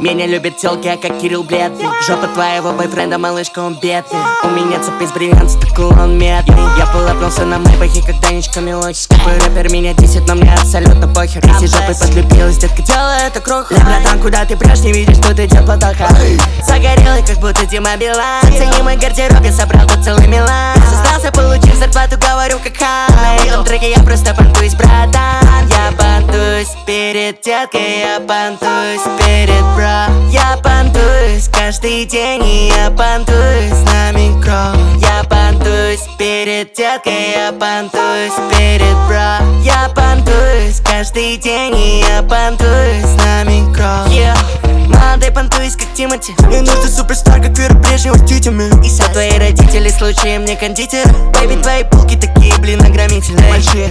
Меня любят тёлки, а как Кирилл бледный. Жопа твоего бойфренда, малышка, он бедный. У меня цепь из бриллиантов, так он медный. Я полапнулся на мэйбахе, как Данечка Милохин. Скупой рэпер, меня 10, но мне абсолютно похер. Если жопой подлюбилась, детка, делай это круг. Братан, куда ты прешь, не видишь, что ты идёт платоха. Загорелый, как будто Дима Билан. Зацени мой гардероб, я собрал тут целый Милан. Создался, получив зарплату, говорю как хан. На этом треке я просто понтуюсь, братан. Я понтуюсь перед деткой, я понтуюсь перед бро. Я понтуюсь каждый день, и я понтуюсь на микро. Я понтуюсь перед деткой, я понтуюсь перед бро. Я понтуюсь каждый день, и я понтуюсь на микро. Молодой понтуюсь, как Тимати. Мне нужен суперстар, как Вера Брежнева с титями. И все твои родители случаем не кондитер. Бэйби, твои булки такие, блин, огромительные. Большие.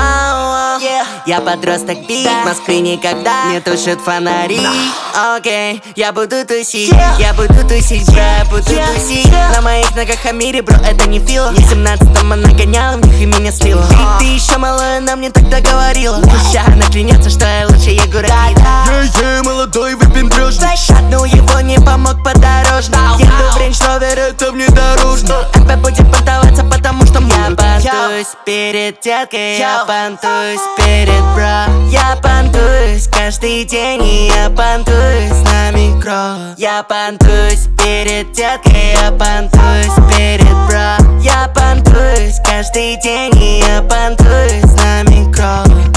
Я подросток бит, в Москве никогда не тушат фонари. Окей, я буду тусить, я буду тусить, бро, я буду тусить. На моих ногах Амири, бро, это не фила. В 17-м она гоняла в них и меня слила. Ты еще малая, она мне тогда говорила. Ща она клянется, что я лучше Егора Крида. Молодой выпендрежный. Шатнул его, не помог подорожно. Еду в Range Rover, это внедорожный. МП будет понтоваться, потому что я понтуюсь перед деткой, я понтуюсь перед бро. Я понтуюсь каждый день, и я понтуюсь на микро. Я понтуюсь перед деткой, я понтуюсь перед бро. Я понтуюсь каждый день, и я понтуюсь на микро.